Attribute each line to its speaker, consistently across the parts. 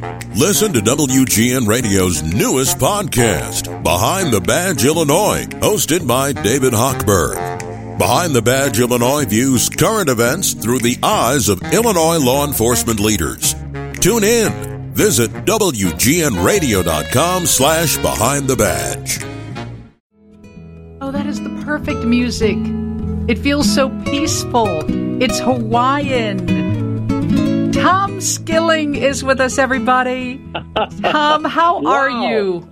Speaker 1: Listen to WGN Radio's newest podcast, Behind the Badge Illinois, hosted by David Hochberg. Behind the Badge Illinois views current events through the eyes of Illinois law enforcement leaders. Tune in. Visit WGNRadio.com/Behind the Badge.
Speaker 2: Oh, that is the perfect music. It feels so peaceful. It's Hawaiian. Tom Skilling is with us, everybody. Tom, how are you?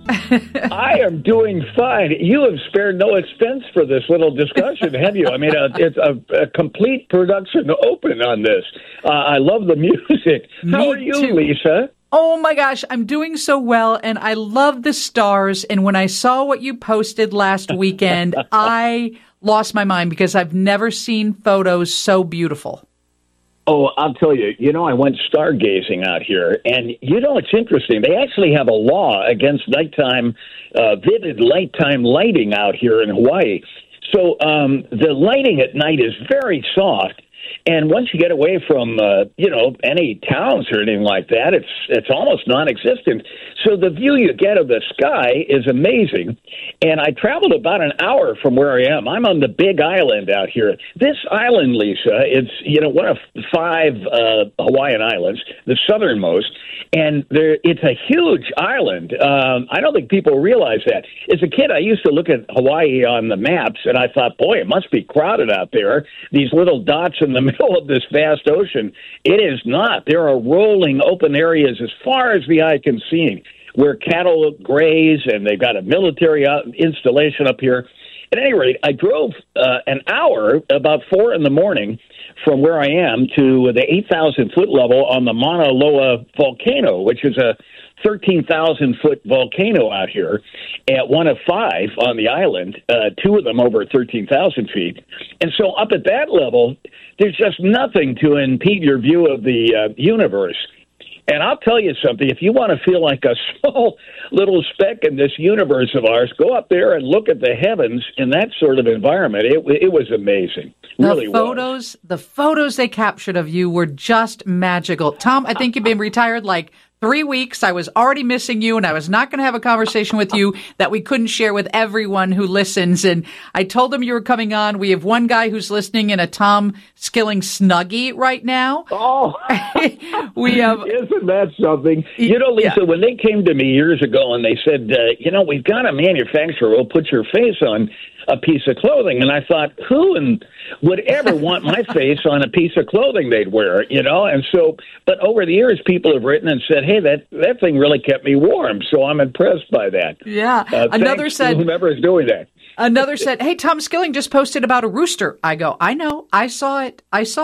Speaker 3: I am doing fine. You have spared no expense for this little discussion, have you? I mean, it's a complete production open on this. I love the music. How are you,
Speaker 2: too.
Speaker 3: Lisa?
Speaker 2: Oh my gosh, I'm doing so well, and I love the stars. And when I saw what you posted last weekend, I lost my mind because I've never seen photos so beautiful.
Speaker 3: Oh, I'll tell you, I went stargazing out here, and it's interesting. They actually have a law against nighttime, vivid nighttime lighting out here in Hawaii. So the lighting at night is very soft. And once you get away from, any towns or anything like that, it's almost non-existent. So the view you get of the sky is amazing. And I traveled about an hour from where I am. I'm on the Big Island out here. This island, Lisa, it's, one of 5 Hawaiian islands, the southernmost. And it's a huge island. I don't think people realize that. As a kid, I used to look at Hawaii on the maps, and I thought, boy, it must be crowded out there. These little dots in the middle of this vast ocean. It is not. There are rolling open areas as far as the eye can see where cattle graze, and they've got a military installation up here. At any rate, I drove an hour, about 4 in the morning, from where I am to the 8,000-foot level on the Mauna Loa volcano, which is a 13,000-foot volcano out here, at one of 5 on the island, 2 of them over 13,000 feet. And so up at that level, there's just nothing to impede your view of the universe. And I'll tell you something, if you want to feel like a small little speck in this universe of ours, go up there and look at the heavens in that sort of environment. It was amazing. Really was.
Speaker 2: The photos they captured of you were just magical. Tom, I think you've been retired like 3 weeks. I was already missing you, and I was not going to have a conversation with you that we couldn't share with everyone who listens. And I told them you were coming on. We have one guy who's listening in a Tom Skilling Snuggie right now.
Speaker 3: Oh,
Speaker 2: we have.
Speaker 3: Isn't that something? Lisa, when they came to me years ago and they said, we've got a manufacturer who'll put your face on a piece of clothing. And I thought, who would ever want my face on a piece of clothing they'd wear, And so, but over the years, people have written and said, hey, that thing really kept me warm. So I'm impressed by that.
Speaker 2: Yeah.
Speaker 3: Another said, whomever is doing that.
Speaker 2: Another said, hey, Tom Skilling just posted about a rooster. I go, I know. I saw it.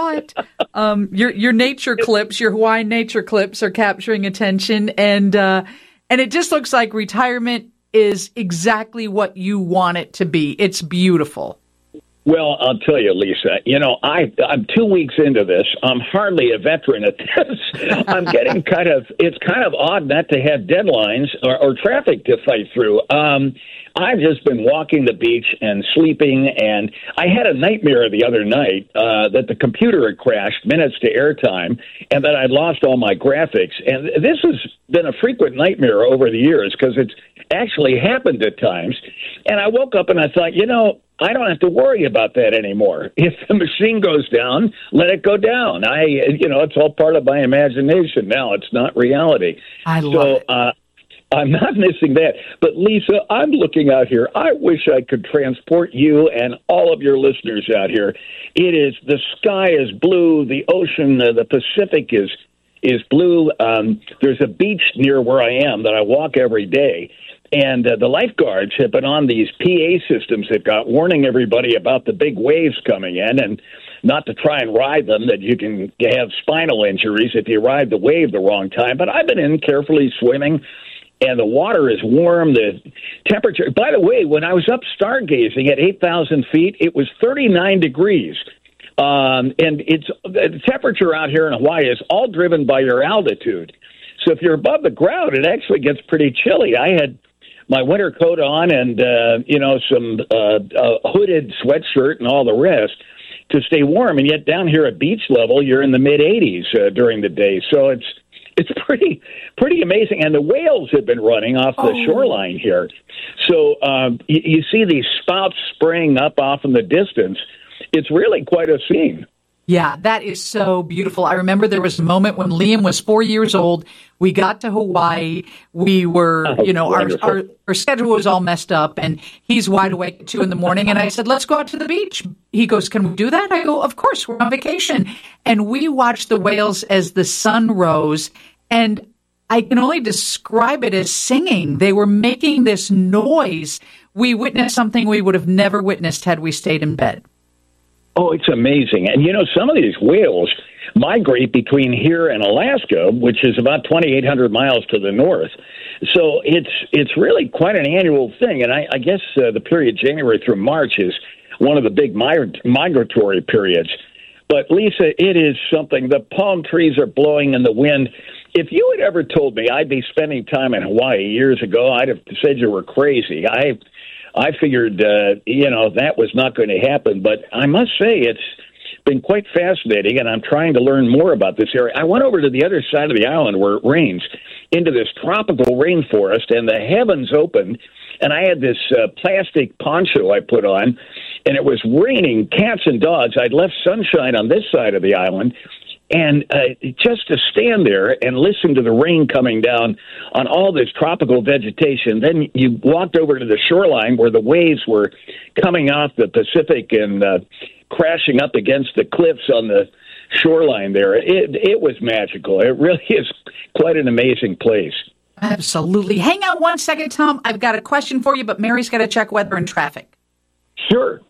Speaker 2: Your nature clips, your Hawaiian nature clips are capturing attention. And it just looks like retirement is exactly what you want it to be. It's beautiful.
Speaker 3: Well, I'll tell you, Lisa, I'm 2 weeks into this. I'm hardly a veteran at this. I'm getting it's kind of odd not to have deadlines or traffic to fight through. I've just been walking the beach and sleeping, and I had a nightmare the other night that the computer had crashed minutes to airtime and that I'd lost all my graphics. And this has been a frequent nightmare over the years because it's actually happened at times. And I woke up and I thought, I don't have to worry about that anymore. If the machine goes down, let it go down. It's all part of my imagination now. It's not reality.
Speaker 2: I love it.
Speaker 3: I'm not missing that. But, Lisa, I'm looking out here. I wish I could transport you and all of your listeners out here. The sky is blue. The ocean, the Pacific is blue. There's a beach near where I am that I walk every day. And the lifeguards have been on these PA systems that got warning everybody about the big waves coming in and not to try and ride them, that you can have spinal injuries if you ride the wave the wrong time. But I've been in carefully swimming, and the water is warm. The temperature, by the way, when I was up stargazing at 8,000 feet, it was 39 degrees. And the temperature out here in Hawaii is all driven by your altitude. So if you're above the ground, it actually gets pretty chilly. I had my winter coat on and, some hooded sweatshirt and all the rest to stay warm. And yet down here at beach level, you're in the mid-80s during the day. So It's pretty amazing. And the whales have been running off the shoreline here. So you see these spouts spraying up off in the distance. It's really quite a scene.
Speaker 2: Yeah, that is so beautiful. I remember there was a moment when Liam was 4 years old. We got to Hawaii. We were, our schedule was all messed up, and he's wide awake at 2 a.m. And I said, let's go out to the beach. He goes, can we do that? I go, of course, we're on vacation. And we watched the whales as the sun rose, and I can only describe it as singing. They were making this noise. We witnessed something we would have never witnessed had we stayed in bed.
Speaker 3: Oh, it's amazing. And, some of these whales migrate between here and Alaska, which is about 2,800 miles to the north. So it's really quite an annual thing. And I guess the period January through March is one of the big migratory periods. But, Lisa, it is something. The palm trees are blowing in the wind. If you had ever told me I'd be spending time in Hawaii years ago, I'd have said you were crazy. I figured, that was not going to happen. But I must say it's been quite fascinating, and I'm trying to learn more about this area. I went over to the other side of the island where it rains, into this tropical rainforest, and the heavens opened, and I had this plastic poncho I put on, and it was raining cats and dogs. I'd left sunshine on this side of the island, and just to stand there and listen to the rain coming down on all this tropical vegetation. Then you walked over to the shoreline where the waves were coming off the Pacific and crashing up against the cliffs on the shoreline there. It was magical. It really is quite an amazing place.
Speaker 2: Absolutely. Hang on one second, Tom. I've got a question for you, but Mary's got to check weather and traffic.
Speaker 3: Sure.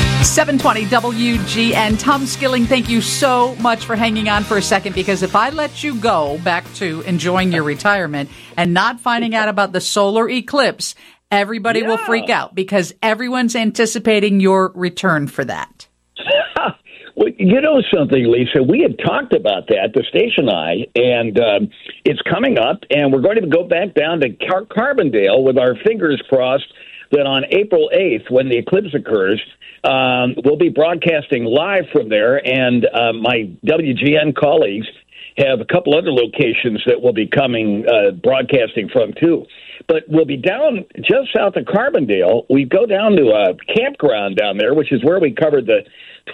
Speaker 2: 720 WGN. Tom Skilling, thank you so much for hanging on for a second, because if I let you go back to enjoying your retirement and not finding out about the solar eclipse, everybody will freak out, because everyone's anticipating your return for that.
Speaker 3: Well, you know something, Lisa? We had talked about that, the station I, and it's coming up, and we're going to go back down to Carbondale with our fingers crossed that on April 8th, when the eclipse occurs, we'll be broadcasting live from there, and my WGN colleagues have a couple other locations that we'll be coming broadcasting from, too. But we'll be down just south of Carbondale. We go down to a campground down there, which is where we covered the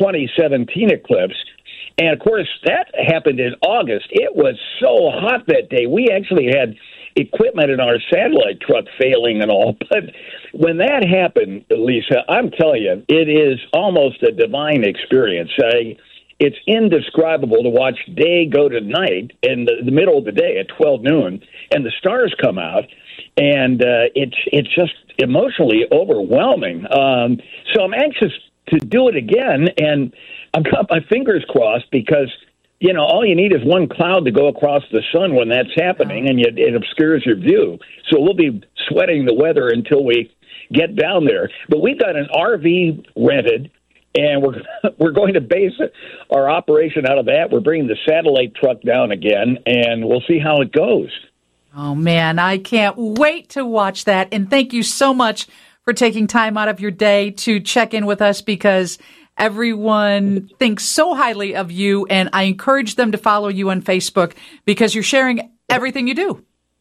Speaker 3: 2017 eclipse. And, of course, that happened in August. It was so hot that day. We actually had equipment in our satellite truck failing and all. But when that happened, Lisa, I'm telling you, it is almost a divine experience. It's indescribable to watch day go to night in the middle of the day at 12 noon, and the stars come out, and it's just emotionally overwhelming. So I'm anxious to do it again, and I've got my fingers crossed, because all you need is one cloud to go across the sun when that's happening, and it obscures your view. So we'll be sweating the weather until we get down there. But we've got an RV rented, and we're going to base our operation out of that. We're bringing the satellite truck down again, and we'll see how it goes.
Speaker 2: Oh, man, I can't wait to watch that. And thank you so much for taking time out of your day to check in with us, because everyone thinks so highly of you, and I encourage them to follow you on Facebook, because you're sharing everything you do.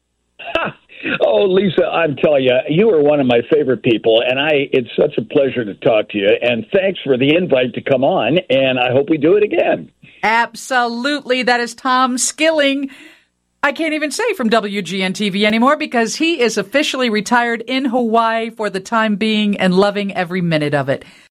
Speaker 3: Oh, Lisa, I'm telling you, you are one of my favorite people, and it's such a pleasure to talk to you, and thanks for the invite to come on, and I hope we do it again.
Speaker 2: Absolutely. That is Tom Skilling. I can't even say from WGN TV anymore, because he is officially retired in Hawaii for the time being and loving every minute of it.